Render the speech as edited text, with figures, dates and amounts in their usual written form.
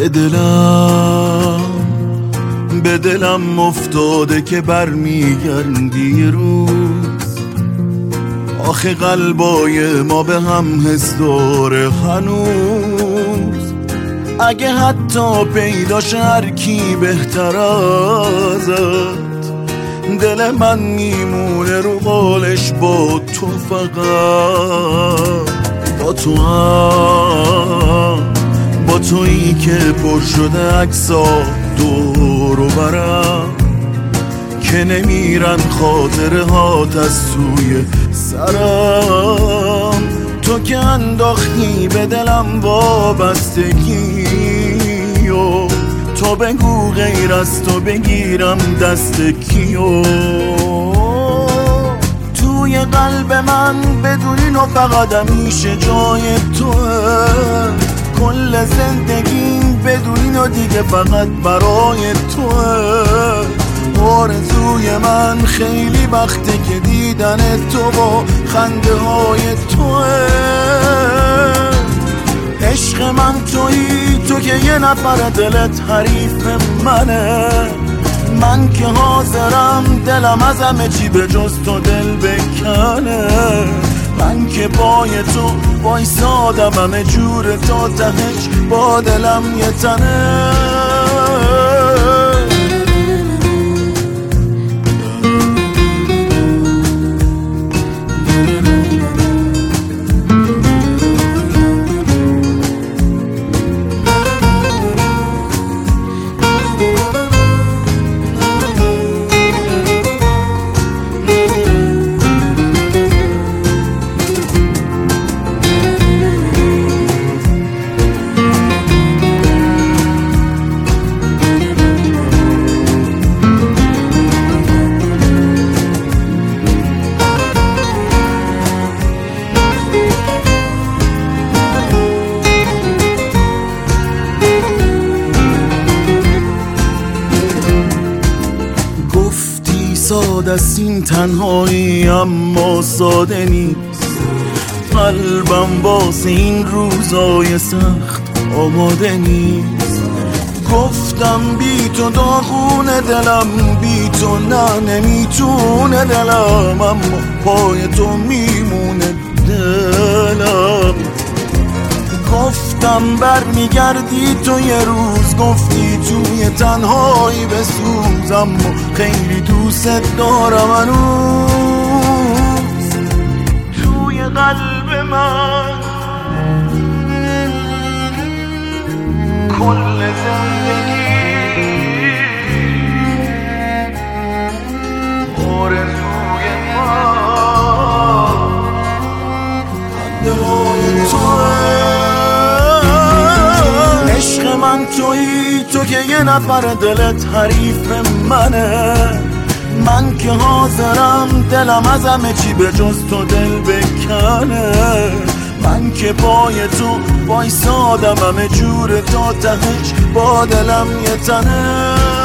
به دلم افتاده که برمیگردی روز. آخه قلبای ما به هم حس داره هنوز. اگه حتی پیداش هر کی بهتر ازت، دل من میمونه رو قالش با تو، فقط با تو هم، با تویی که پر شده عکسا دور و برم، که نمیرن خاطره هات از سوی سرم. تو که انداختی به دلم وابستگی و تو بگو غیر از تو بگیرم دست کیو. توی قلب من بدونین و فقط همیشه جای توه. کل زندگیم بدونین و دیگه فقط برای توه. آرزوی من خیلی وقته که دیدن تو با خنده های توه. عشق من تویی، تو که یه نفر دلت حریف منه. من که حاضرم دلم از همه چی به جز تو دل بکنه. من که پای تو وایسادم همه جور تا تهش با دلم یه تنه. ساده است این تنهایی اما ساده نیست. قلبم واسه این روزای سخت آماده نیست. گفتم بی تو داغونه دلم، بی تو نه نمیتونه دلم، اما پای تو میمونه دلم. گفتم برمیگردی تو یه روز، گفتی توی تنهایی بسوزم و خیلی دوست دارم هنوز. توی قلب من کل زندگی آرزوی من خنده توه. عشق من تویی، تو که یه نفر دلت حریف منه. من که حاضرم دلم از همه چی به جز تو دل بکنه. من که پای تو وایسادم همه جور تا تهش با دلم یه تنه.